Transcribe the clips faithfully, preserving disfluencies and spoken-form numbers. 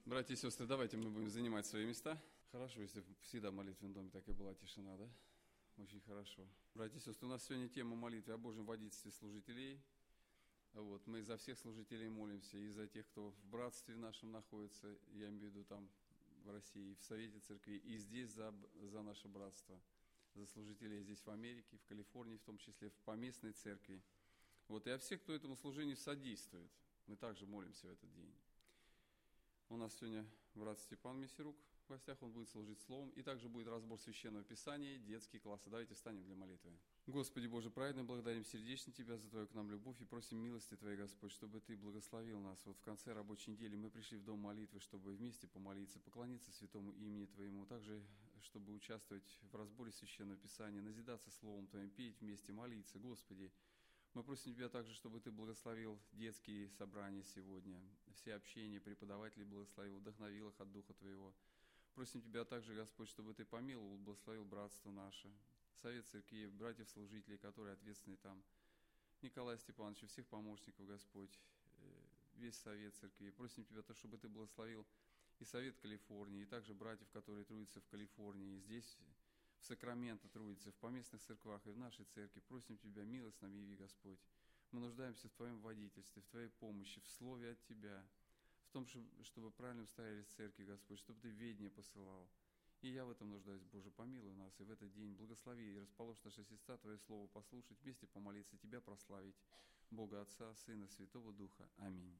Братья и сестры, давайте мы будем занимать свои места. Хорошо, если всегда в молитвенном доме так и была тишина, да? Очень хорошо. Братья и сестры, у нас сегодня тема молитвы о Божьем водительстве служителей. Вот, мы за всех служителей молимся, и за тех, кто в братстве нашем находится, я имею в виду там в России, в Совете Церкви, и здесь за, за наше братство, за служителей здесь в Америке, в Калифорнии, в том числе в поместной церкви. Вот, и о всех, кто этому служению содействует. Мы также молимся в этот день. У нас сегодня брат Степан Мессирук в гостях, он будет служить словом, и также будет разбор Священного Писания, детские классы. Давайте встанем для молитвы. Господи Боже праведный, благодарим сердечно Тебя за Твою к нам любовь и просим милости Твоей, Господь, чтобы Ты благословил нас. Вот в конце рабочей недели мы пришли в дом молитвы, чтобы вместе помолиться, поклониться святому имени Твоему, также, чтобы участвовать в разборе Священного Писания, назидаться Словом Твоим, петь вместе, молиться. Господи, мы просим Тебя также, чтобы Ты благословил детские собрания сегодня, все общения, преподавателей благословил, вдохновил их от Духа Твоего. Просим Тебя также, Господь, чтобы Ты помиловал, благословил братство наше, Совет Церкви, братьев-служителей, которые ответственны там, Николая Степановича, всех помощников, Господь, весь Совет Церкви. Просим Тебя, чтобы Ты благословил и Совет Калифорнии, и также братьев, которые трудятся в Калифорнии, и здесь, в Сакраменто трудятся, в поместных церквах и в нашей церкви. Просим Тебя, милость нам яви, Господь. Мы нуждаемся в Твоем водительстве, в Твоей помощи, в слове от Тебя, в том, чтобы правильно устоялись церкви, Господь, чтобы Ты ведение посылал. И я в этом нуждаюсь, Боже, помилуй нас, и в этот день благослови и расположь наши сердца Твое Слово послушать, вместе помолиться, Тебя прославить, Бога Отца, Сына, Святого Духа. Аминь.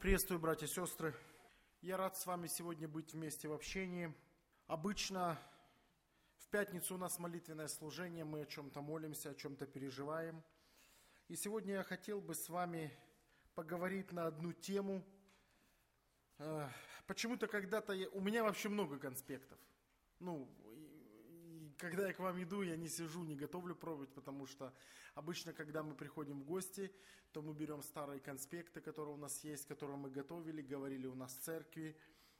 Приветствую, братья и сестры. Я рад с вами сегодня быть вместе в общении. Обычно в пятницу у нас молитвенное служение, мы о чем-то молимся, о чем-то переживаем. И сегодня я хотел бы с вами поговорить на одну тему. Почему-то когда-то я... у меня вообще много конспектов. Ну, и, и когда я к вам иду, я не сижу, не готовлю проповедь, потому что обычно, когда мы приходим в гости, то мы берем старые конспекты, которые у нас есть, которые мы готовили, говорили у нас в церкви,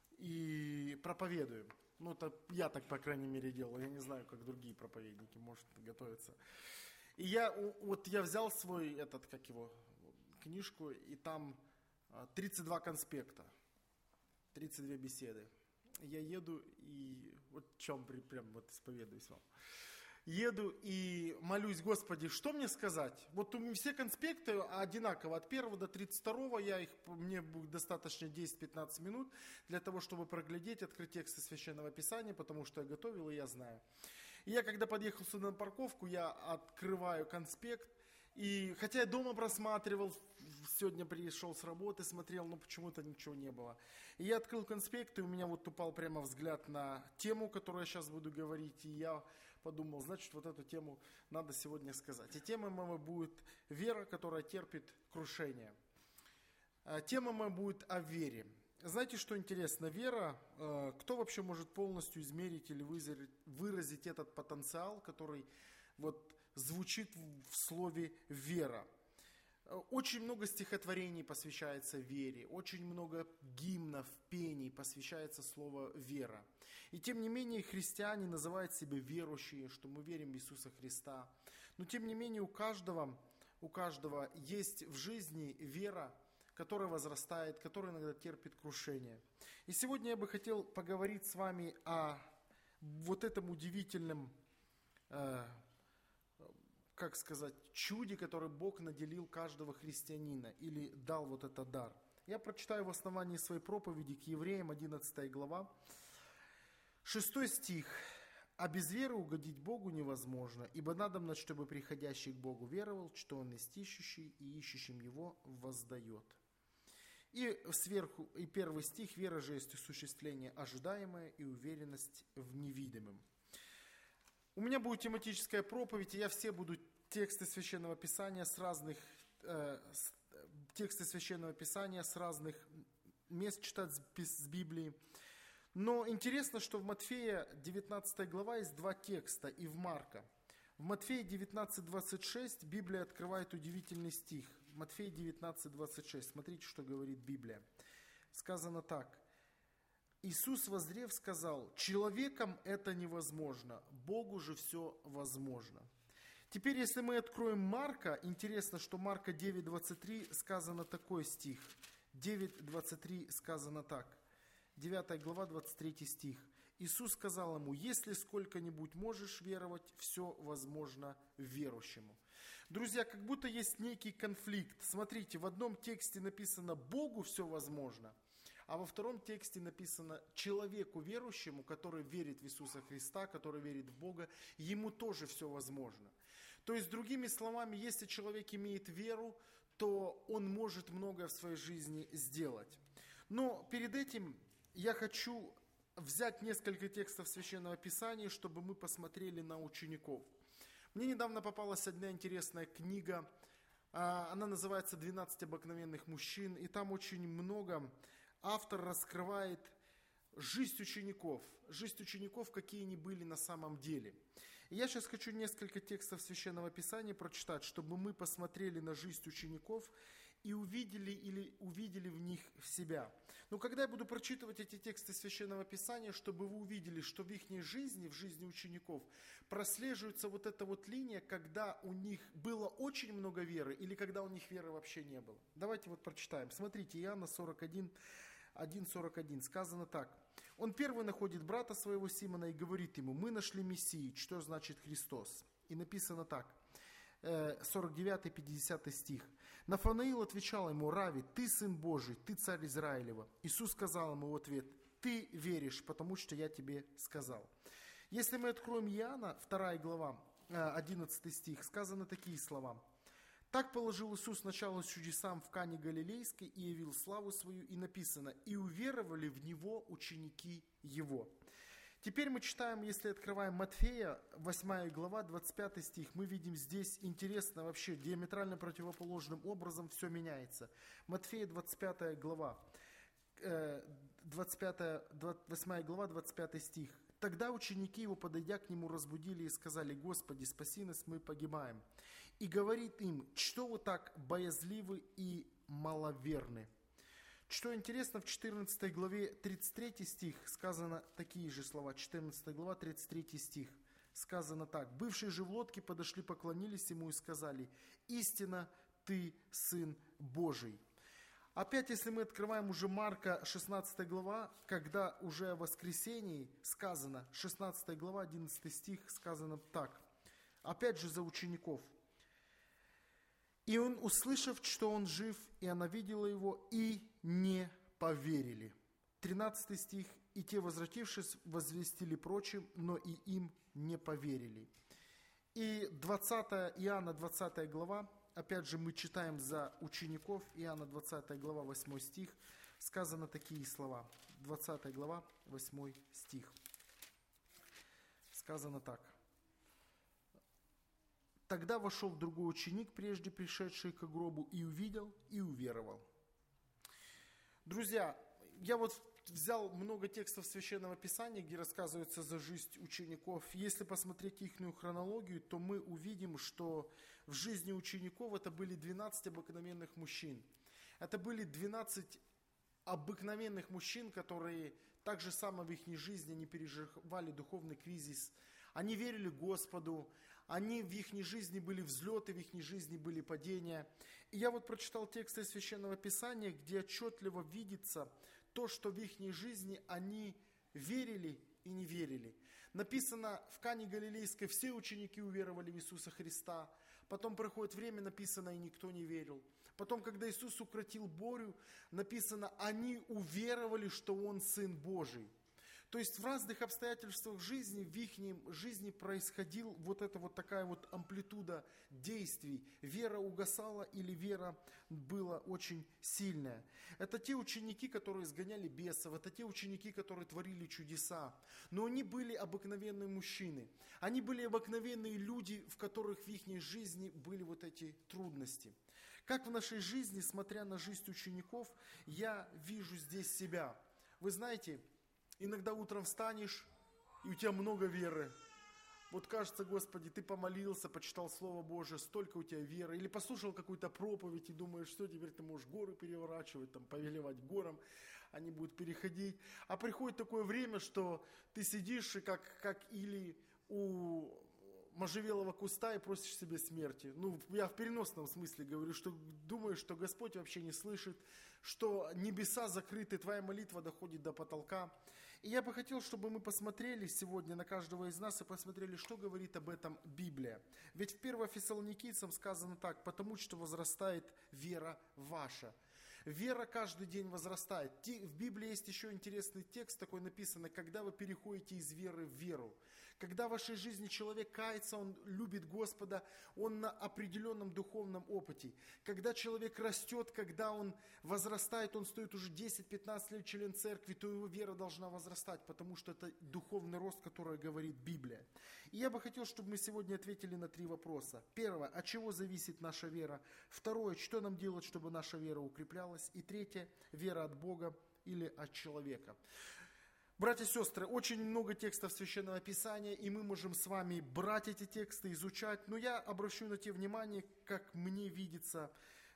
и проповедуем. Ну, это я так, по крайней мере, делал. Я не знаю, как другие проповедники, может, готовятся. И я, вот я взял свой, этот, как его, книжку, и там тридцать два конспекта, тридцать две беседы. Я еду и, вот в чем прям вот исповедуюсь вам. Еду и молюсь: Господи, что мне сказать? Вот у меня все конспекты одинаково, от первого до тридцать второго, я их, мне будет достаточно десять-пятнадцать минут для того, чтобы проглядеть, открыть тексты Священного Писания, потому что я готовил и я знаю. И я, когда подъехал сюда на парковку, я открываю конспект, и хотя я дома просматривал, сегодня пришел с работы, смотрел, но почему-то ничего не было. И я открыл конспект, и у меня вот упал прямо взгляд на тему, которую я сейчас буду говорить, и я подумал, значит, вот эту тему надо сегодня сказать. И тема моя будет «Вера, которая терпит крушение». Тема моя будет о вере. Знаете, что интересно? Вера, кто вообще может полностью измерить или выразить этот потенциал, который вот звучит в слове «вера»? Очень много стихотворений посвящается вере, очень много гимнов, пений посвящается слову «вера». И тем не менее христиане называют себя верующие, что мы верим в Иисуса Христа. Но тем не менее у каждого, у каждого есть в жизни вера, которая возрастает, которая иногда терпит крушение. И сегодня я бы хотел поговорить с вами о вот этом удивительном, э, как сказать, чуде, который Бог наделил каждого христианина или дал вот этот дар. Я прочитаю в основании своей проповеди к Евреям, одиннадцатая глава, шестой стих. «А без веры угодить Богу невозможно, ибо надобно, чтобы приходящий к Богу веровал, что Он есть ищущий, и ищущим Его воздает». И сверху, и первый стих: «Вера же есть осуществление ожидаемое и уверенность в невидимом». У меня будет тематическая проповедь, и я все буду тексты Священного Писания с разных, э, тексты Священного Писания с разных мест читать с Библии. Но интересно, что в Матфея девятнадцатой глава есть два текста, и в Марка. В Матфея девятнадцать двадцать шесть Библия открывает удивительный стих. Матфея девятнадцать двадцать шесть. Смотрите, что говорит Библия. Сказано так. «Иисус, воззрев, сказал: человеком это невозможно, Богу же все возможно». Теперь, если мы откроем Марка, интересно, что Марка девять двадцать три сказано такой стих. девять двадцать три сказано так. девятая глава, двадцать третий стих. Иисус сказал ему: «Если сколько-нибудь можешь веровать, все возможно верующему». Друзья, как будто есть некий конфликт. Смотрите, в одном тексте написано «Богу все возможно», а во втором тексте написано «человеку верующему, который верит в Иисуса Христа, который верит в Бога, ему тоже все возможно». То есть, другими словами, если человек имеет веру, то он может многое в своей жизни сделать. Но перед этим я хочу взять несколько текстов Священного Писания, чтобы мы посмотрели на учеников. Мне недавно попалась одна интересная книга, она называется «двенадцать обыкновенных мужчин», и там очень много автор раскрывает жизнь учеников, жизнь учеников, какие они были на самом деле. И я сейчас хочу несколько текстов Священного Писания прочитать, чтобы мы посмотрели на жизнь учеников и увидели или увидели в них себя. Но когда я буду прочитывать эти тексты Священного Писания, чтобы вы увидели, что в их жизни, в жизни учеников прослеживается вот эта вот линия, когда у них было очень много веры или когда у них веры вообще не было. Давайте вот прочитаем. Смотрите, Иоанна сорок один, один сорок один. Сказано так. «Он первый находит брата своего Симона и говорит ему: мы нашли Мессию», что значит Христос. И написано так. сорок девятый, пятидесятый стих. «Нафанаил отвечал ему: Рави, ты сын Божий, ты царь Израилева. Иисус сказал ему в ответ: ты веришь, потому что я тебе сказал». Если мы откроем Иоанна, вторая глава, одиннадцатый стих, сказаны такие слова. Так положил Иисус начало чудесам в Кане Галилейской и явил славу свою, и написано, и уверовали в Него ученики Его. Теперь мы читаем, если открываем Матфея, восьмая глава, двадцать пятый стих, мы видим здесь интересно вообще, диаметрально противоположным образом все меняется. Матфея, двадцать пятая глава, двадцать пятая, восьмая глава, двадцать пятый стих. Тогда ученики его, подойдя к нему, разбудили и сказали, Господи, спаси нас, мы погибаем. И говорит им, что вы так боязливы и маловерны. Что интересно, в четырнадцатой главе тридцать третий стих сказано такие же слова. четырнадцатая глава, тридцать третий стих. Сказано так. Бывшие же в лодке подошли, поклонились ему и сказали, истинно ты Сын Божий. Опять, если мы открываем уже Марка, шестнадцатая глава, когда уже о воскресении сказано, шестнадцатая глава, одиннадцатый стих, сказано так. Опять же за учеников. И он, услышав, что он жив, и она видела его, и не поверили. тринадцатый стих. И те, возвратившись, возвестили прочим, но и им не поверили. И двадцатая, Иоанна двадцатая глава, опять же мы читаем за учеников, Иоанна двадцатая глава, восьмой стих, сказано такие слова. двадцатая глава, восьмой стих. Сказано так. Тогда вошел другой ученик, прежде пришедший к гробу, и увидел, и уверовал. Друзья, я вот взял много текстов Священного Писания, где рассказывается за жизнь учеников. Если посмотреть их хронологию, то мы увидим, что в жизни учеников это были двенадцать обыкновенных мужчин. Это были двенадцать обыкновенных мужчин, которые так же само в их жизни не переживали духовный кризис. Они верили Господу, они в их жизни были взлеты, в их жизни были падения. И я вот прочитал тексты Священного Писания, где отчетливо видится то, что в их жизни они верили и не верили. Написано в Кане Галилейской, все ученики уверовали в Иисуса Христа. Потом проходит время, написано, и никто не верил. Потом, когда Иисус укротил бурю, написано, они уверовали, что Он Сын Божий. То есть в разных обстоятельствах жизни, в их жизни происходила вот эта вот такая вот амплитуда действий. Вера угасала или вера была очень сильная. Это те ученики, которые изгоняли бесов, это те ученики, которые творили чудеса. Но они были обыкновенные мужчины. Они были обыкновенные люди, в которых в их жизни были вот эти трудности. Как в нашей жизни, смотря на жизнь учеников, я вижу здесь себя. Вы знаете, иногда утром встанешь, и у тебя много веры. Вот кажется, Господи, ты помолился, почитал Слово Божие, столько у тебя веры. Или послушал какую-то проповедь и думаешь, что теперь ты можешь горы переворачивать, там, повелевать горам, они будут переходить. А приходит такое время, что ты сидишь, и как, как или у можжевелого куста и просишь себе смерти. Ну, я в переносном смысле говорю, что думаешь, что Господь вообще не слышит, что небеса закрыты, твоя молитва доходит до потолка. И я бы хотел, чтобы мы посмотрели сегодня на каждого из нас и посмотрели, что говорит об этом Библия. Ведь в первом Фессалоникийцам сказано так, потому что возрастает вера ваша. Вера каждый день возрастает. В Библии есть еще интересный текст такой написано, когда вы переходите из веры в веру. Когда в вашей жизни человек кается, он любит Господа, он на определенном духовном опыте. Когда человек растет, когда он возрастает, он стоит уже десять-пятнадцать лет член церкви, то его вера должна возрастать, потому что это духовный рост, который говорит Библия. И я бы хотел, чтобы мы сегодня ответили на три вопроса. Первое, от чего зависит наша вера? Второе, что нам делать, чтобы наша вера укреплялась? И третье, вера от Бога или от человека? Братья и сестры, очень много текстов Священного Писания, и мы можем с вами брать эти тексты, изучать. Но я обращу на те внимание, как мне видится,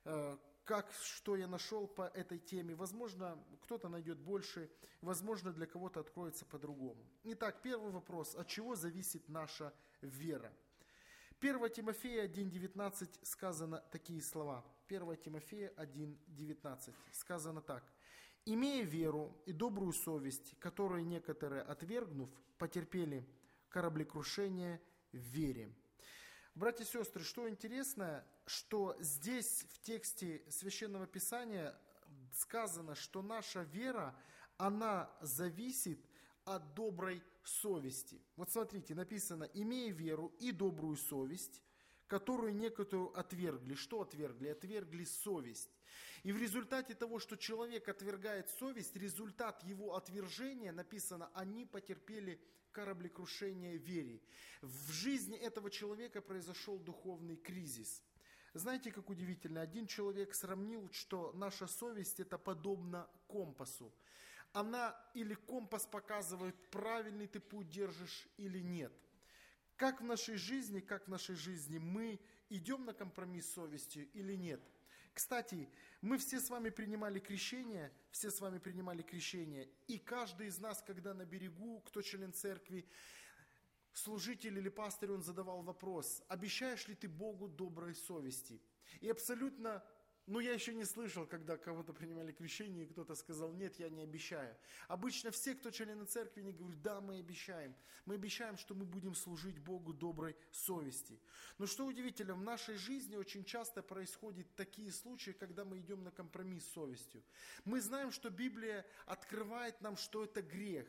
как, что я нашел по этой теме. Возможно, кто-то найдет больше, возможно, для кого-то откроется по-другому. Итак, первый вопрос. От чего зависит наша вера? первое Тимофея один девятнадцать сказано такие слова. первое Тимофея один девятнадцать сказано так. «Имея веру и добрую совесть, которые некоторые, отвергнув, потерпели кораблекрушение в вере». Братья и сестры, что интересно, что здесь в тексте Священного Писания сказано, что наша вера, она зависит от доброй совести. Вот смотрите, написано, имея веру и добрую совесть, которую некоторую отвергли. Что отвергли? Отвергли совесть. И в результате того, что человек отвергает совесть, результат его отвержения, написано, они потерпели кораблекрушение в вере. В жизни этого человека произошел духовный кризис. Знаете, как удивительно, один человек сравнил, что наша совесть это подобно компасу. Она или компас показывает, правильный ты путь держишь или нет. Как в нашей жизни, как в нашей жизни мы идем на компромисс с совестью или нет. Кстати, мы все с вами принимали крещение, все с вами принимали крещение, и каждый из нас, когда на берегу, кто член церкви, служитель или пастырь, он задавал вопрос, обещаешь ли ты Богу доброй совести? И абсолютно, ну я еще не слышал, когда кого-то принимали крещение, и кто-то сказал, нет, я не обещаю. Обычно все, кто члены церкви, они говорят, да, мы обещаем. Мы обещаем, что мы будем служить Богу доброй совести. Но что удивительно, в нашей жизни очень часто происходят такие случаи, когда мы идем на компромисс с совестью. Мы знаем, что Библия открывает нам, что это грех.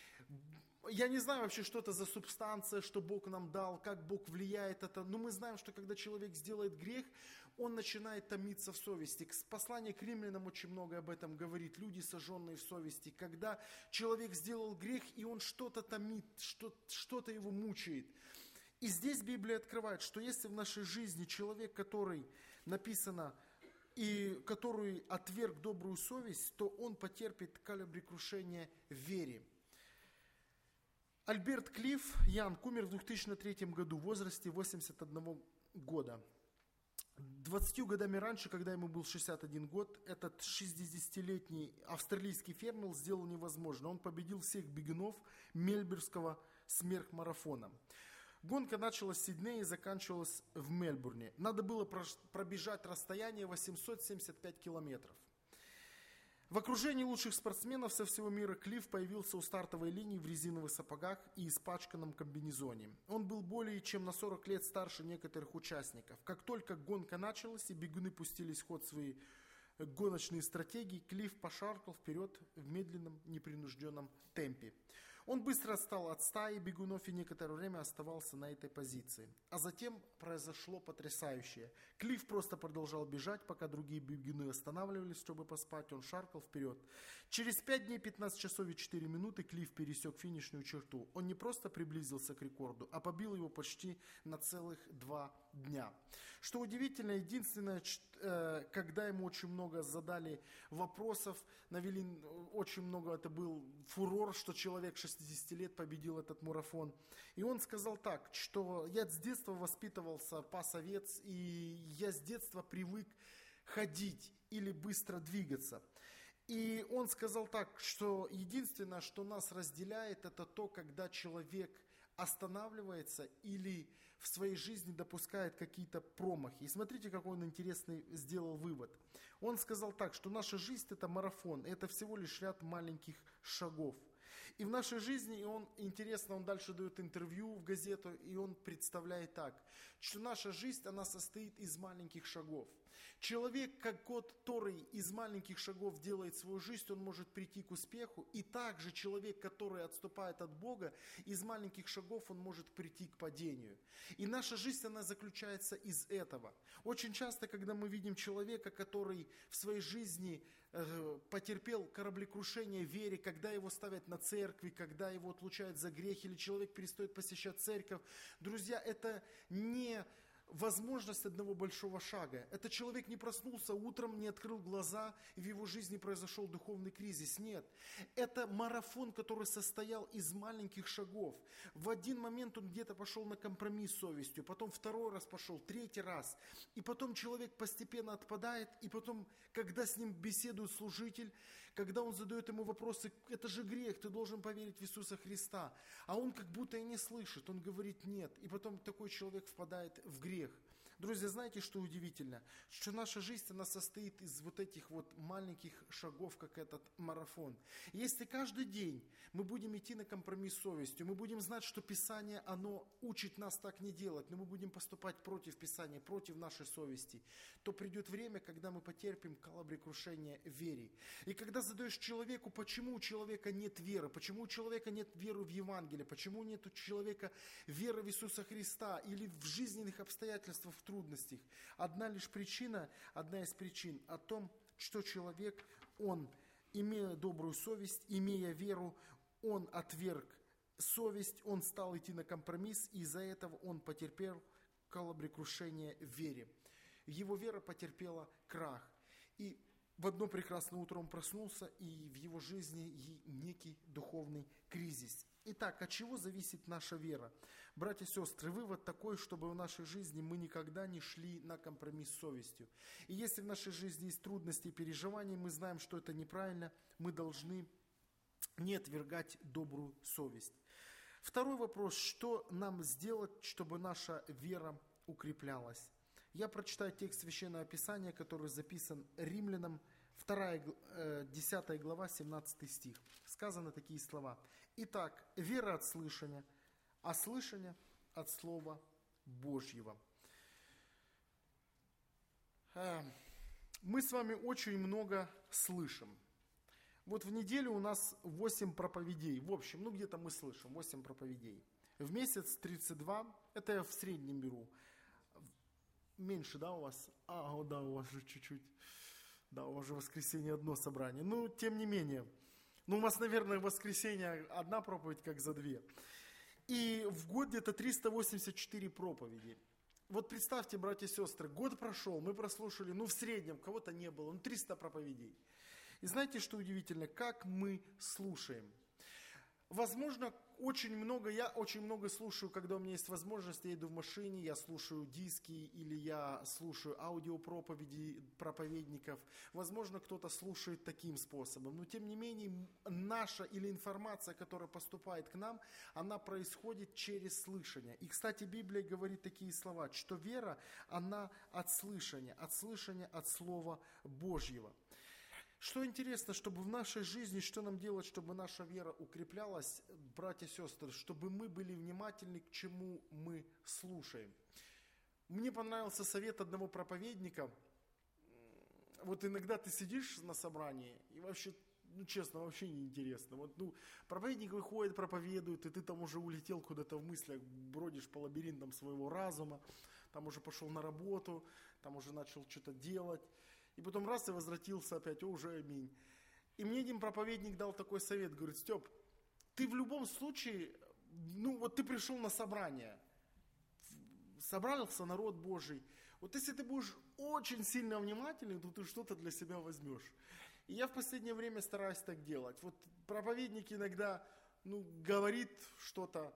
Я не знаю вообще, что это за субстанция, что Бог нам дал, как Бог влияет это, но мы знаем, что когда человек сделает грех, он начинает томиться в совести. Послание к римлянам очень много об этом говорит. Люди, сожженные в совести. Когда человек сделал грех, и он что-то томит, что-то его мучает. И здесь Библия открывает, что если в нашей жизни человек, который написано, и который отверг добрую совесть, то он потерпит кораблекрушение в вере. Альберт Клифф Янг умер в две тысячи третьем году в возрасте восьмидесяти одного года. Двадцатью годами раньше, когда ему был шестьдесят один год, этот шестидесятилетний австралийский фермер сделал невозможное. Он победил всех бегунов мельбурнского сверхмарафона. Гонка началась в Сиднее и заканчивалась в Мельбурне. Надо было пробежать расстояние восемьсот семьдесят пять километров. В окружении лучших спортсменов со всего мира Клифф появился у стартовой линии в резиновых сапогах и испачканном комбинезоне. Он был более чем на сорок лет старше некоторых участников. Как только гонка началась и бегуны пустились в ход свои гоночные стратегии, Клифф пошаркал вперед в медленном, непринужденном темпе. Он быстро отстал от стаи бегунов и некоторое время оставался на этой позиции. А затем произошло потрясающее. Клифф просто продолжал бежать, пока другие бегуны останавливались, чтобы поспать. Он шаркал вперед. Через пять дней, пятнадцать часов и четыре минуты Клифф пересек финишную черту. Он не просто приблизился к рекорду, а побил его почти на целых два дня. Что удивительно, единственное, когда ему очень много задали вопросов, навели очень много, это был фурор, что человек шестидесяти лет победил этот марафон. И он сказал так, что я с детства воспитывался, пас овец, и я с детства привык ходить или быстро двигаться. И он сказал так, что единственное, что нас разделяет, это то, когда человек останавливается или в своей жизни допускает какие-то промахи. И смотрите, какой он интересный сделал вывод. Он сказал так, что наша жизнь это марафон, это всего лишь ряд маленьких шагов. И в нашей жизни, и он, интересно, он дальше дает интервью в газету, и он представляет так, что наша жизнь, она состоит из маленьких шагов. Человек, который из маленьких шагов делает свою жизнь, он может прийти к успеху. И также человек, который отступает от Бога, из маленьких шагов он может прийти к падению. И наша жизнь, она заключается из этого. Очень часто, когда мы видим человека, который в своей жизни э, потерпел кораблекрушение в вере, когда его ставят на церкви, когда его отлучают за грех, или человек перестает посещать церковь, друзья, это не возможность одного большого шага. Этот человек не проснулся утром, не открыл глаза, и в его жизни произошел духовный кризис. Нет. Это марафон, который состоял из маленьких шагов. В один момент он где-то пошел на компромисс с совестью, потом второй раз пошел, третий раз. И потом человек постепенно отпадает, и потом, когда с ним беседует служитель, когда он задает ему вопросы, это же грех, ты должен поверить в Иисуса Христа. А он как будто и не слышит, он говорит нет. И потом такой человек впадает в грех. Друзья, знаете, что удивительно? Что наша жизнь, она состоит из вот этих вот маленьких шагов, как этот марафон. И если каждый день мы будем идти на компромисс с совестью, мы будем знать, что Писание, оно учит нас так не делать, но мы будем поступать против Писания, против нашей совести, то придет время, когда мы потерпим кораблекрушение в вере. И когда задаешь человеку, почему у человека нет веры, почему у человека нет веры в Евангелие, почему нет у человека веры в Иисуса Христа или в жизненных обстоятельствах, в трудностях. Одна лишь причина, одна из причин о том, что человек, он, имея добрую совесть, имея веру, он отверг совесть, он стал идти на компромисс, и из-за этого он потерпел кораблекрушение в вере. Его вера потерпела крах. И в одно прекрасное утро он проснулся, и в его жизни некий духовный кризис. Итак, от чего зависит наша вера? Братья и сестры, вывод такой, чтобы в нашей жизни мы никогда не шли на компромисс с совестью. И если в нашей жизни есть трудности и переживания, мы знаем, что это неправильно, мы должны не отвергать добрую совесть. Второй вопрос, что нам сделать, чтобы наша вера укреплялась? Я прочитаю текст Священного Писания, который записан Римлянам, вторая, десятая глава, семнадцатый стих. Сказаны такие слова. Итак, вера от слышания, а слышание от Слова Божьего. Мы с вами очень много слышим. Вот в неделю у нас восемь проповедей. В общем, ну где-то мы слышим восемь проповедей. В месяц тридцать два, это я в среднем беру. Меньше, да, у вас? А, о, да, у вас же чуть-чуть. Да, у вас же в воскресенье одно собрание. Ну, тем не менее. Ну, у вас, наверное, в воскресенье одна проповедь, как за две. И в год где-то триста восемьдесят четыре проповеди. Вот представьте, братья и сестры, год прошел, мы прослушали, ну, в среднем, кого-то не было, ну, триста проповедей. И знаете, что удивительно? Как мы слушаем. Возможно, очень много, я очень много слушаю, когда у меня есть возможность, я еду в машине, я слушаю диски или я слушаю аудиопроповеди проповедников. Возможно, кто-то слушает таким способом. Но тем не менее, наша или информация, которая поступает к нам, она происходит через слышание. И, кстати, Библия говорит такие слова, что вера, она от слышания, от слышания от Слова Божьего. Что интересно, чтобы в нашей жизни, что нам делать, чтобы наша вера укреплялась, братья и сестры, чтобы мы были внимательны, к чему мы слушаем. Мне понравился совет одного проповедника. Вот иногда ты сидишь на собрании, и вообще, ну честно, вообще неинтересно. Вот, ну, проповедник выходит, проповедует, и ты там уже улетел куда-то в мыслях, бродишь по лабиринтам своего разума, там уже пошел на работу, там уже начал что-то делать. И потом раз и возвратился опять, о, уже аминь. И мне один проповедник дал такой совет, говорит: Степ, ты в любом случае, ну вот ты пришел на собрание, собрался народ Божий. Вот если ты будешь очень сильно внимательный, то ты что-то для себя возьмешь. И я в последнее время стараюсь так делать. Вот проповедник иногда, ну, говорит что-то,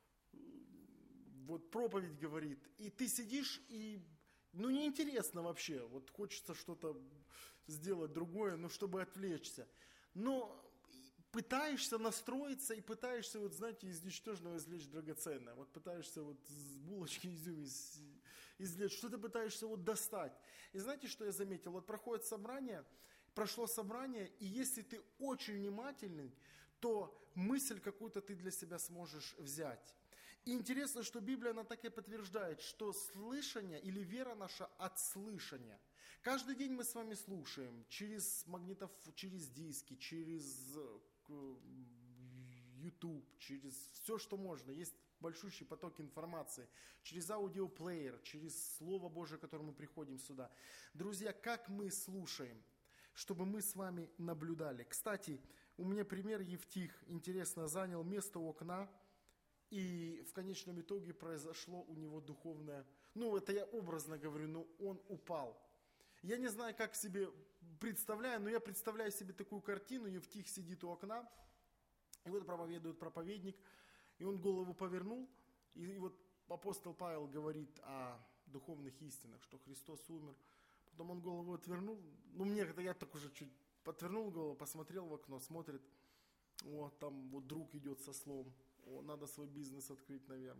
вот проповедь говорит, и ты сидишь и... Ну, неинтересно вообще, вот хочется что-то сделать другое, ну, чтобы отвлечься. Но пытаешься настроиться и пытаешься, вот, знаете, из ничтожного извлечь драгоценное. Вот пытаешься вот с булочки изюм из, извлечь, что-то пытаешься вот достать. И знаете, что я заметил? Вот проходит собрание, прошло собрание, и если ты очень внимательный, то мысль какую-то ты для себя сможешь взять. И интересно, что Библия, она так и подтверждает, что слышание или вера наша от слышания. Каждый день мы с вами слушаем через магнитоф, через диски, через YouTube, через все, что можно. Есть большущий поток информации, через аудиоплеер, через Слово Божие, к которому мы приходим сюда. Друзья, как мы слушаем, чтобы мы с вами наблюдали. Кстати, у меня пример: Евтих, интересно, занял место у окна. И в конечном итоге произошло у него духовное, ну это я образно говорю, но он упал. Я не знаю, как себе представляю, но я представляю себе такую картину: Евтих сидит у окна, и вот проповедует проповедник, и он голову повернул, и, и вот апостол Павел говорит о духовных истинах, что Христос умер. Потом он голову отвернул, ну мне это я так уже чуть отвернул голову, посмотрел в окно, смотрит, вот там вот друг идет со словом. О, надо свой бизнес открыть, наверное.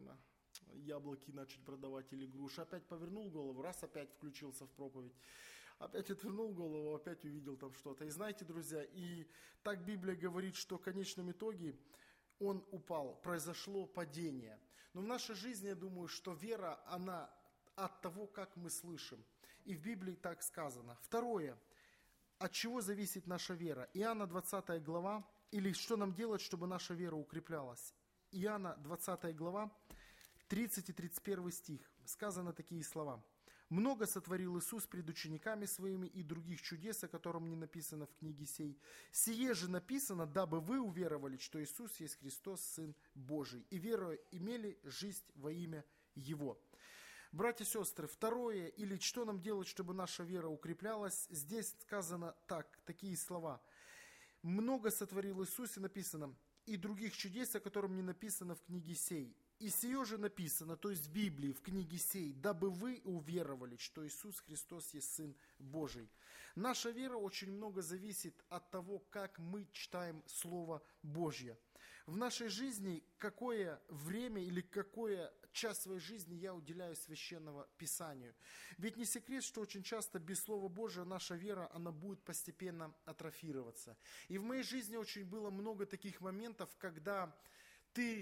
яблоки начать продавать или груши. Опять повернул голову, раз опять включился в проповедь. Опять отвернул голову, опять увидел там что-то. И знаете, друзья, и так Библия говорит, что в конечном итоге он упал, произошло падение. Но в нашей жизни, я думаю, что вера, она от того, как мы слышим. И в Библии так сказано. Второе. От чего зависит наша вера? Иоанна двадцатая глава, или что нам делать, чтобы наша вера укреплялась? Иоанна двадцатая глава, тридцать и тридцать первый стих. Сказаны такие слова. «Много сотворил Иисус пред учениками своими и других чудес, о котором не написано в книге сей. Сие же написано, дабы вы уверовали, что Иисус есть Христос, Сын Божий, и веруя имели жизнь во имя Его». Братья и сестры, второе, или что нам делать, чтобы наша вера укреплялась, здесь сказано так, такие слова. «Много сотворил Иисус», и написано, «и других чудес, о котором не написано в книге сей». И сие же написано, то есть в Библии, в книге сей, дабы вы уверовали, что Иисус Христос есть Сын Божий. Наша вера очень много зависит от того, как мы читаем Слово Божье. В нашей жизни какое время или какое час своей жизни я уделяю Священному Писанию. Ведь не секрет, что очень часто без Слова Божия наша вера, она будет постепенно атрофироваться. И в моей жизни очень было много таких моментов, когда ты...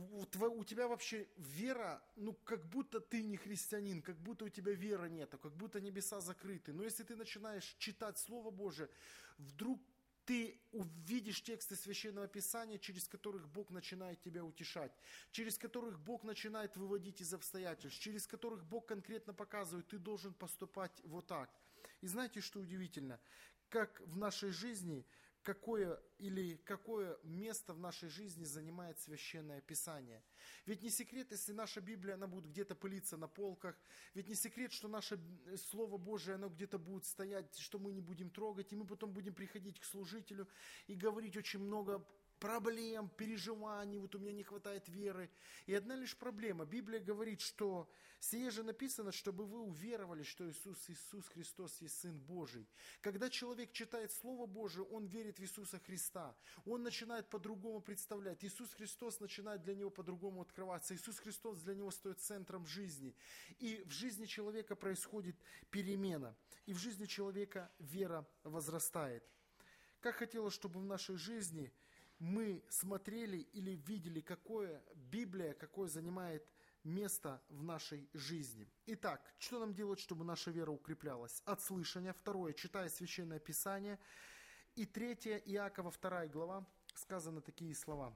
у тебя вообще вера, ну, как будто ты не христианин, как будто у тебя веры нету, как будто небеса закрыты. Но если ты начинаешь читать Слово Божие, вдруг ты увидишь тексты Священного Писания, через которых Бог начинает тебя утешать, через которых Бог начинает выводить из обстоятельств, через которых Бог конкретно показывает, ты должен поступать вот так. И знаете, что удивительно? Как в нашей жизни... Какое или какое место в нашей жизни занимает Священное Писание. Ведь не секрет, если наша Библия, она будет где-то пылиться на полках, ведь не секрет, что наше Слово Божие, оно где-то будет стоять, что мы не будем трогать, и мы потом будем приходить к служителю и говорить очень много проблем, переживаний, вот у меня не хватает веры. И одна лишь проблема. Библия говорит, что сие же написано, чтобы вы уверовали, что Иисус, Иисус Христос есть Сын Божий. Когда человек читает Слово Божие, он верит в Иисуса Христа. Он начинает по-другому представлять. Иисус Христос начинает для него по-другому открываться. Иисус Христос для него стоит центром жизни. И в жизни человека происходит перемена. И в жизни человека вера возрастает. Как хотелось, чтобы в нашей жизни мы смотрели или видели, какое Библия, какое занимает место в нашей жизни. Итак, что нам делать, чтобы наша вера укреплялась? От слышания. Второе, читая Священное Писание. И третье, Иакова вторая глава, сказаны такие слова.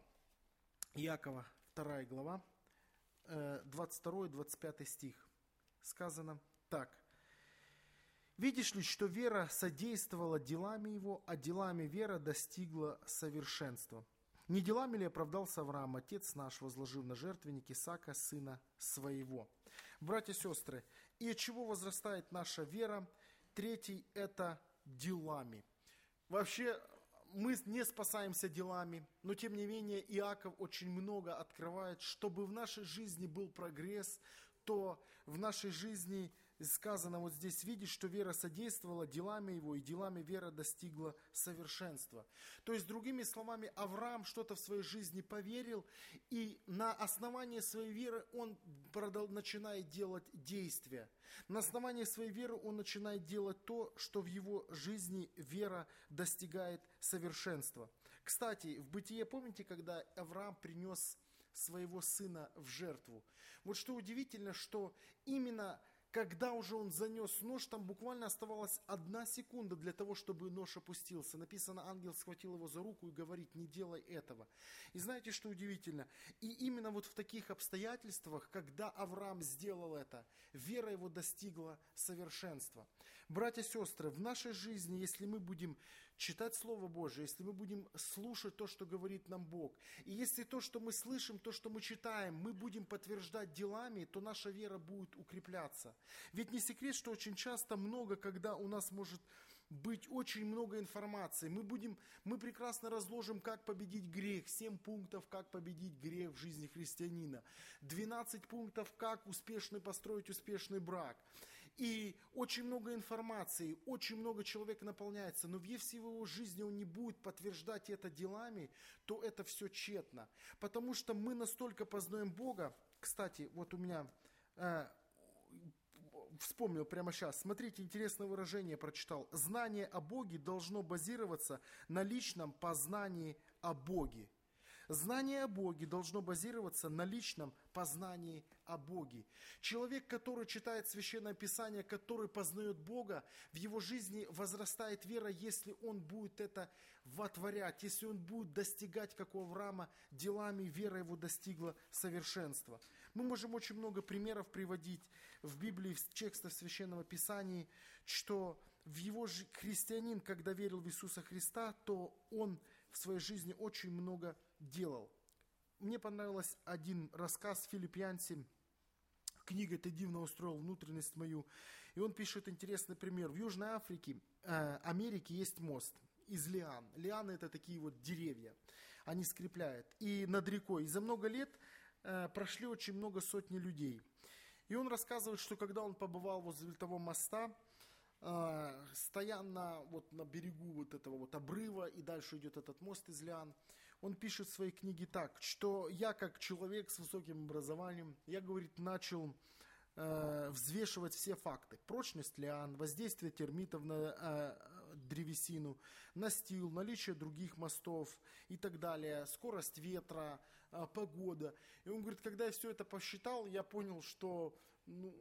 Иакова вторая глава, двадцать второй двадцать пятый стих. Сказано так. «Видишь ли, что вера содействовала делами его, а делами вера достигла совершенства? Не делами ли оправдался Авраам, отец наш, возложив на жертвенник Исаака, сына своего?» Братья и сестры, и от чего возрастает наша вера? Третий – это делами. Вообще, мы не спасаемся делами, но тем не менее Иаков очень много открывает, чтобы в нашей жизни был прогресс, то в нашей жизни сказано вот здесь, видишь, что вера содействовала делами его, и делами вера достигла совершенства. То есть, другими словами, Авраам что-то в своей жизни поверил, и на основании своей веры он продал, начинает делать действия. На основании своей веры он начинает делать то, что в его жизни вера достигает совершенства. Кстати, в Бытие, помните, когда Авраам принес своего сына в жертву? Вот что удивительно, что именно когда уже он занес нож, там буквально оставалась одна секунда для того, чтобы нож опустился. Написано, ангел схватил его за руку и говорит, не делай этого. И знаете, что удивительно? И именно вот в таких обстоятельствах, когда Авраам сделал это, вера его достигла совершенства. Братья и сестры, в нашей жизни, если мы будем читать Слово Божие, если мы будем слушать то, что говорит нам Бог, и если то, что мы слышим, то, что мы читаем, мы будем подтверждать делами, то наша вера будет укрепляться. Ведь не секрет, что очень часто много, когда у нас может быть очень много информации, мы будем, мы прекрасно разложим, как победить грех, семь пунктов, как победить грех в жизни христианина, двенадцать пунктов, как успешно построить успешный брак. И очень много информации, очень много человек наполняется, но если в его жизни он не будет подтверждать это делами, то это все тщетно. Потому что мы настолько познаем Бога, Кстати, вот у меня... Э, вспомнил прямо сейчас. Смотрите, интересное выражение прочитал. Знание о Боге должно базироваться на личном познании о Боге. Знание о Боге должно базироваться на личном познании о Боге. Человек, который читает Священное Писание, который познает Бога, в его жизни возрастает вера, если он будет это вотворять, если он будет достигать, как у Авраама, делами, вера его достигла совершенства. Мы можем очень много примеров приводить в Библии, в текстах Священного Писания, что в его же христианин, когда верил в Иисуса Христа, то он в своей жизни очень много делал. Мне понравился один рассказ Филиппиянцам. Книга «Ты дивно устроил внутренность мою». И он пишет интересный пример. В Южной Африке, э, Америке есть мост из лиан. Лианы – это такие вот деревья. Они скрепляют. И над рекой. И за много лет э, прошли очень много сотни людей. И он рассказывает, что когда он побывал возле того моста, э, стоя на, вот, на берегу вот этого вот обрыва, и дальше идет этот мост из лиан, он пишет в своей книге так, что я как человек с высоким образованием, я, говорит, начал э, взвешивать все факты. Прочность лиан, воздействие термитов на э, древесину, настил, наличие других мостов и так далее, скорость ветра, э, погода. И он говорит, когда я все это посчитал, я понял, что ну,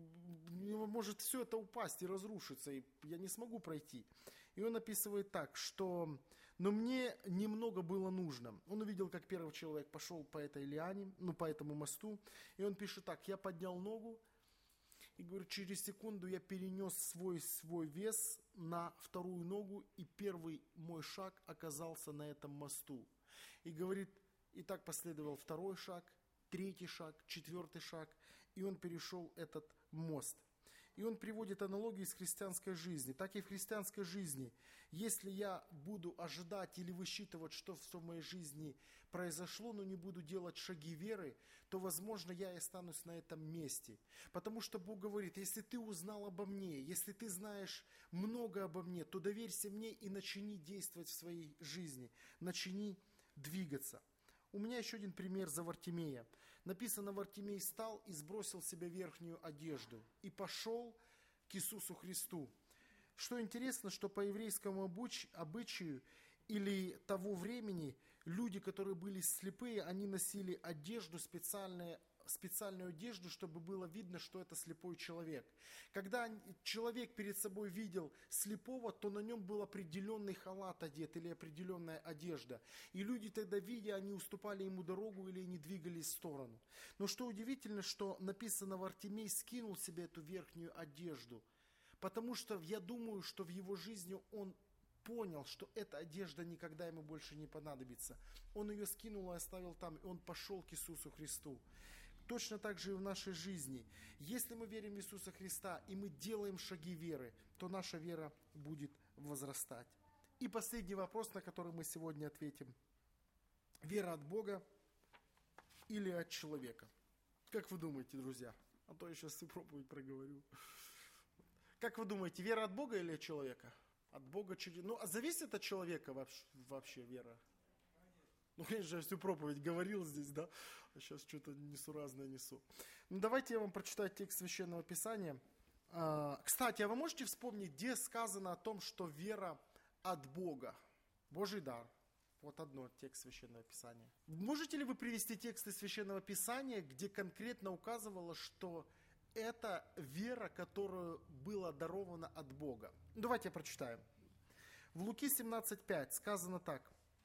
может все это упасть и разрушиться, и я не смогу пройти. И он описывает так, что... Но мне немного было нужно. Он увидел, как первый человек пошел по этой лиане, ну, по этому мосту. И он пишет так, я поднял ногу, и, говорит, через секунду я перенес свой, свой вес на вторую ногу, и первый мой шаг оказался на этом мосту. И говорит, и так последовал второй шаг, третий шаг, четвертый шаг, и он перешел этот мост. И он приводит аналогию из христианской жизни. Так и в христианской жизни, если я буду ожидать или высчитывать, что в моей жизни произошло, но не буду делать шаги веры, то, возможно, я и останусь на этом месте. Потому что Бог говорит, если ты узнал обо мне, если ты знаешь много обо мне, то доверься мне и начни действовать в своей жизни, начни двигаться. У меня еще один пример за Вартимея. Написано, Вартимей встал и сбросил с себя верхнюю одежду и пошел к Иисусу Христу. Что интересно, что по еврейскому обычаю или того времени люди, которые были слепые, они носили одежду, специальную, специальную одежду, чтобы было видно, что это слепой человек. Когда человек перед собой видел слепого, то на нем был определенный халат одет или определенная одежда. И люди тогда, видя, они уступали ему дорогу или не двигались в сторону. Но что удивительно, что написано, Вартимей скинул себе эту верхнюю одежду. Потому что я думаю, что в его жизни он понял, что эта одежда никогда ему больше не понадобится. Он ее скинул и оставил там, и он пошел к Иисусу Христу. Точно так же и в нашей жизни. Если мы верим в Иисуса Христа и мы делаем шаги веры, то наша вера будет возрастать. И последний вопрос, на который мы сегодня ответим. Вера от Бога или от человека? Как вы думаете, друзья? А то я сейчас всю проповедь проговорю. Как вы думаете, вера от Бога или от человека? От Бога через... Ну, а зависит от человека вообще, вообще вера? Ну, конечно, я всю проповедь говорил здесь, да? А сейчас что-то несуразное несу. Ну, давайте я вам прочитаю текст Священного Писания. А, кстати, а вы можете вспомнить, где сказано о том, что вера от Бога? Божий дар. Вот одно текст Священного Писания. Можете ли вы привести тексты Священного Писания, где конкретно указывало, что это вера, которая была дарована от Бога? Давайте я прочитаю. В Луки семнадцать пять сказано так.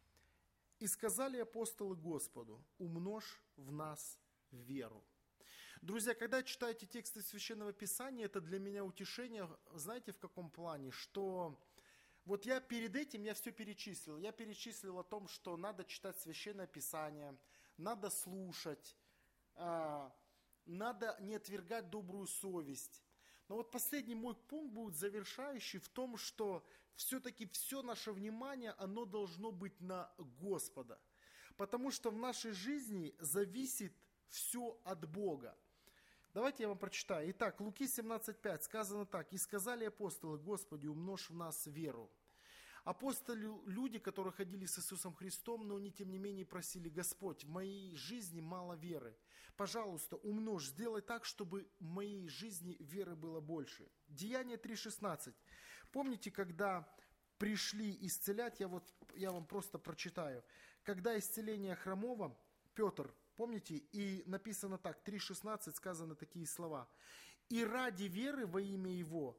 «И сказали апостолы Господу, умножь в нас веру». Друзья, когда читаете тексты Священного Писания, это для меня утешение, знаете, в каком плане? Что вот я перед этим, я все перечислил. Я перечислил о том, что надо читать Священное Писание, надо слушать, надо не отвергать добрую совесть. Но вот последний мой пункт будет завершающий в том, что все-таки все наше внимание, оно должно быть на Господа. Потому что в нашей жизни зависит все от Бога. Давайте я вам прочитаю. Итак, Луки семнадцать пять сказано так. «И сказали апостолы, Господи, умножь в нас веру». Апостолы, люди, которые ходили с Иисусом Христом, но они тем не менее просили: Господь, в моей жизни мало веры. Пожалуйста, умножь, сделай так, чтобы в моей жизни веры было больше. Деяние три шестнадцать. Помните, когда пришли исцелять, я, вот, я вам просто прочитаю. Когда исцеление хромого, Петр, помните, и написано так, три шестнадцать сказаны такие слова. «И ради веры во имя Его,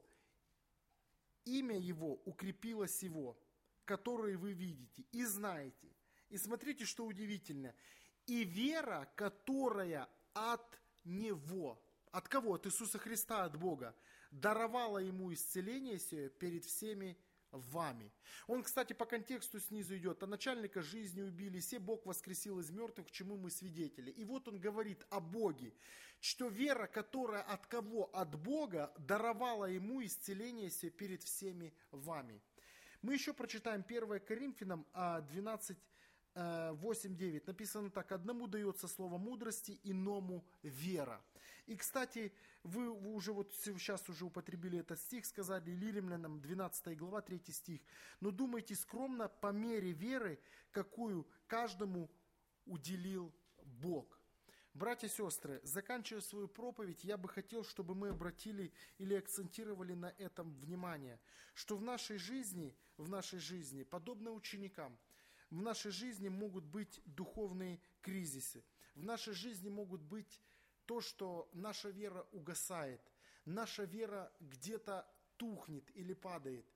имя Его укрепилось Его, которые вы видите и знаете». И смотрите, что удивительно. «И вера, которая от Него». От кого? От Иисуса Христа, от Бога. «Даровала Ему исцеление сие перед всеми вами». Он, кстати, по контексту снизу идет. «А начальника жизни убили, се Бог воскресил из мертвых, к чему мы свидетели». И вот он говорит о Боге, что вера, которая от кого? От Бога, даровала Ему исцеление сие перед всеми вами. Мы еще прочитаем первое Коринфянам двенадцать, восемь девять. Написано так: «Одному дается слово мудрости, иному вера». И, кстати, вы, вы уже вот сейчас уже употребили этот стих, сказали Римлянам двенадцатая глава, третий стих. «Но думайте скромно по мере веры, какую каждому уделил Бог». Братья и сестры, заканчивая свою проповедь, я бы хотел, чтобы мы обратили или акцентировали на этом внимание, что в нашей жизни, в нашей жизни, подобно ученикам, в нашей жизни могут быть духовные кризисы. В нашей жизни могут быть то, что наша вера угасает, наша вера где-то тухнет или падает.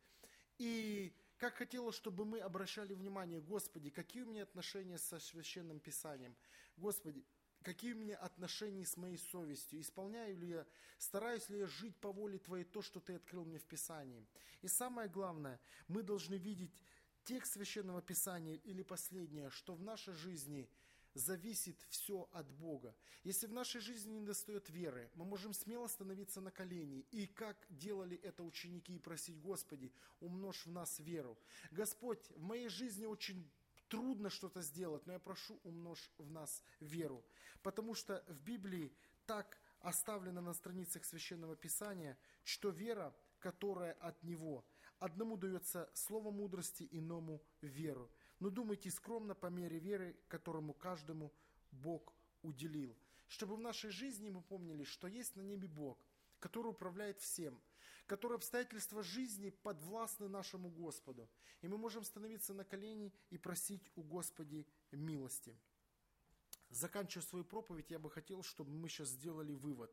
И как хотелось, чтобы мы обращали внимание: Господи, какие у меня отношения со Священным Писанием? Господи, какие у меня отношения с моей совестью? Исполняю ли я, стараюсь ли я жить по воле Твоей то, что Ты открыл мне в Писании? И самое главное, мы должны видеть текст Священного Писания или последнее, что в нашей жизни зависит все от Бога. Если в нашей жизни не достает веры, мы можем смело становиться на колени и, как делали это ученики, и просить: Господи, умножь в нас веру. Господь, в моей жизни очень трудно что-то сделать, но я прошу, умножь в нас веру. Потому что в Библии так оставлено на страницах Священного Писания, что вера, которая от Него, одному дается слово мудрости, иному веру. Но думайте скромно по мере веры, которому каждому Бог уделил. Чтобы в нашей жизни мы помнили, что есть на небе Бог, который управляет всем, который обстоятельства жизни подвластны нашему Господу. И мы можем становиться на колени и просить у Господи милости. Заканчивая свою проповедь, я бы хотел, чтобы мы сейчас сделали вывод.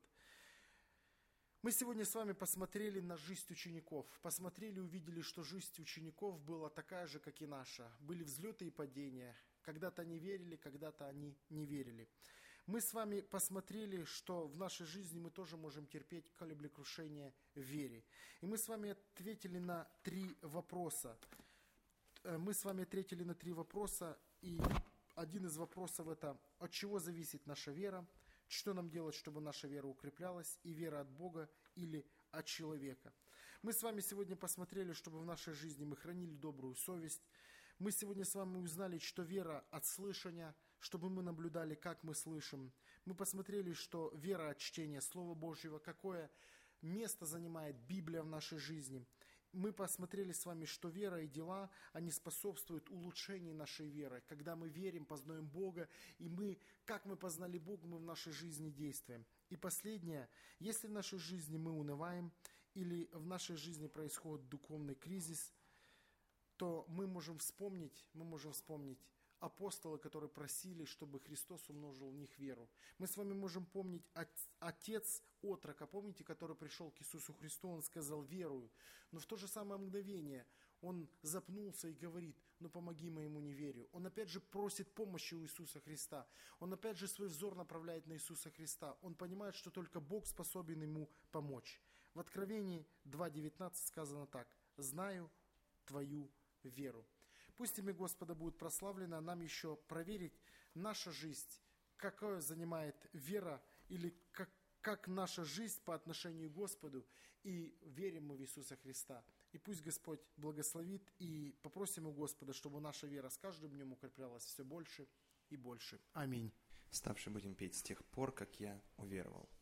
Мы сегодня с вами посмотрели на жизнь учеников, посмотрели и увидели, что жизнь учеников была такая же, как и наша. Были взлеты и падения. Когда-то они верили, когда-то они не верили. Мы с вами посмотрели, что в нашей жизни мы тоже можем терпеть кораблекрушение в вере. И мы с вами ответили на три вопроса. Мы с вами ответили на три вопроса, и один из вопросов это: от чего зависит наша вера? Что нам делать, чтобы наша вера укреплялась? И вера от Бога или от человека? Мы с вами сегодня посмотрели, чтобы в нашей жизни мы хранили добрую совесть. Мы сегодня с вами узнали, что вера от слышания, чтобы мы наблюдали, как мы слышим. Мы посмотрели, что вера от чтения Слова Божьего, какое место занимает Библия в нашей жизни. Мы посмотрели с вами, что вера и дела, они способствуют улучшению нашей веры. Когда мы верим, познаем Бога, и мы, как мы познали Бога, мы в нашей жизни действуем. И последнее, если в нашей жизни мы унываем, или в нашей жизни происходит духовный кризис, то мы можем вспомнить, мы можем вспомнить апостолы, которые просили, чтобы Христос умножил в них веру. Мы с вами можем помнить отец отрока, помните, который пришел к Иисусу Христу, он сказал: верую. Но в то же самое мгновение он запнулся и говорит: ну помоги моему неверию. Он опять же просит помощи у Иисуса Христа. Он опять же свой взор направляет на Иисуса Христа. Он понимает, что только Бог способен ему помочь. В Откровении два девятнадцать сказано так: знаю твою веру. Пусть имя Господа будет прославлено, а нам еще проверить наша жизнь, какое занимает вера, или как, как наша жизнь по отношению к Господу, и верим мы в Иисуса Христа. И пусть Господь благословит, и попросим у Господа, чтобы наша вера с каждым днем укреплялась все больше и больше. Аминь. Ставши будем петь с тех пор, как я уверовал.